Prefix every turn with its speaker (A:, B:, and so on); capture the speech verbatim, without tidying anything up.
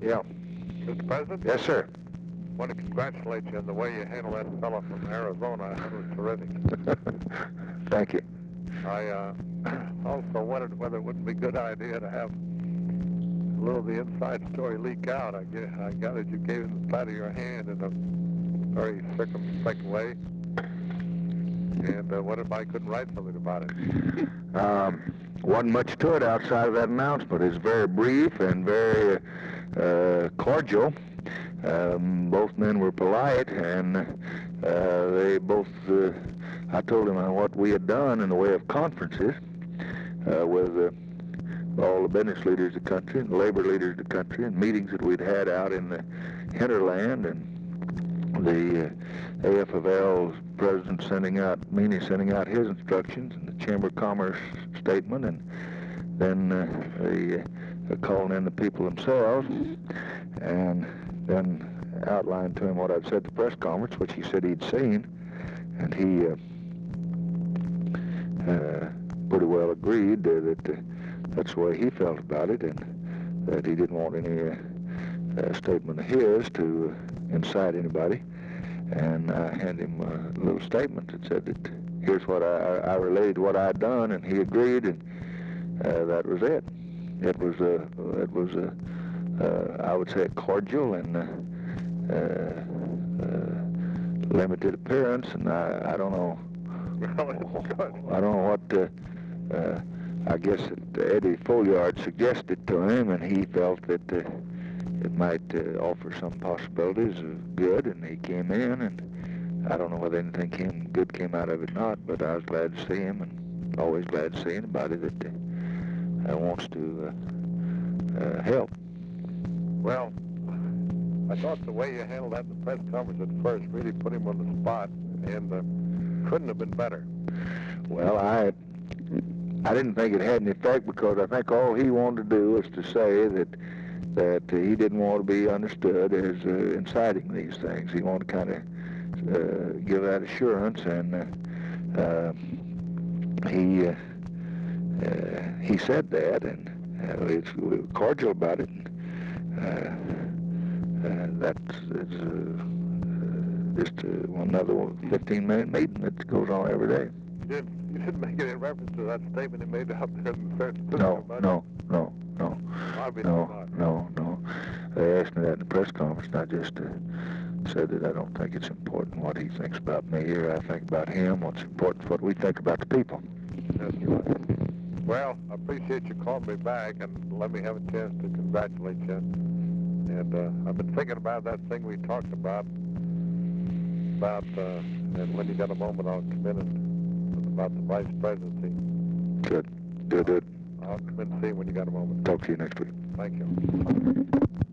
A: Yeah.
B: Mister President?
A: Yes, sir.
B: I want to congratulate you on the way you handled that fellow from Arizona. That was terrific.
A: Thank you.
B: I uh, also wondered whether it wouldn't be a good idea to have a little of the inside story leak out. I, get, I gathered you gave him the flat of your hand in a very circumspect way. And uh, what if I couldn't write something about it?
A: Um, wasn't much to it outside of that announcement. It's very brief and very uh, cordial. Um, both men were polite, and uh, they both, uh, I told him what we had done in the way of conferences uh, with uh, all the business leaders of the country and the labor leaders of the country, and meetings that we'd had out in the hinterland, and the uh, A F of L's president sending out, Meany sending out his instructions, and the Chamber of Commerce statement, and then uh, the uh, calling in the people themselves, and then outlined to him what I'd said at the press conference, which he said he'd seen, and he uh, uh, pretty well agreed uh, that uh, that's the way he felt about it, and that he didn't want any uh, uh, statement of his to uh, incite anybody. And I handed him a little statement that said that here's what I, I related what I'd done, and he agreed, and uh, that was it. It was a, it was a, uh, I would say, a cordial and uh, uh, uh, limited appearance, and I, I don't know, I don't know what, uh, uh, I guess that Eddie Folliard suggested to him, and he felt that uh, it might uh, offer some possibilities of good, and he came in, and I don't know whether anything came good came out of it or not, but I was glad to see him, and always glad to see anybody that uh, wants to uh, uh, help.
B: Well, I thought the way you handled that in the press conference at first really put him on the spot, and uh, couldn't have been better.
A: Well, I I didn't think it had an effect, because I think all he wanted to do was to say that that uh, he didn't want to be understood as uh, inciting these things. He wanted to kind of uh, give that assurance, and uh, uh, he uh, uh, he said that, and uh, it's, we were cordial about it. And, uh, uh, that's it's, uh, uh, just uh, another fifteen minute meeting that goes on every day.
B: You didn't, you didn't make any reference to that statement he made out there in the third
A: No, no, no, no.
B: Obviously
A: No,
B: not.
A: no, no. They asked me that in the press conference, and I just uh, said that I don't think it's important what he thinks about me or I think about him. What's important is what we think about the people.
B: That's right. Well, I appreciate you calling me back and let me have a chance to congratulate you. And uh, I've been thinking about that thing we talked about, about, uh, and when you got a moment, I'll come in and about the vice presidency.
A: Good, good, good.
B: I'll come in and see you when you got a moment.
A: Talk to you next week.
B: Thank you.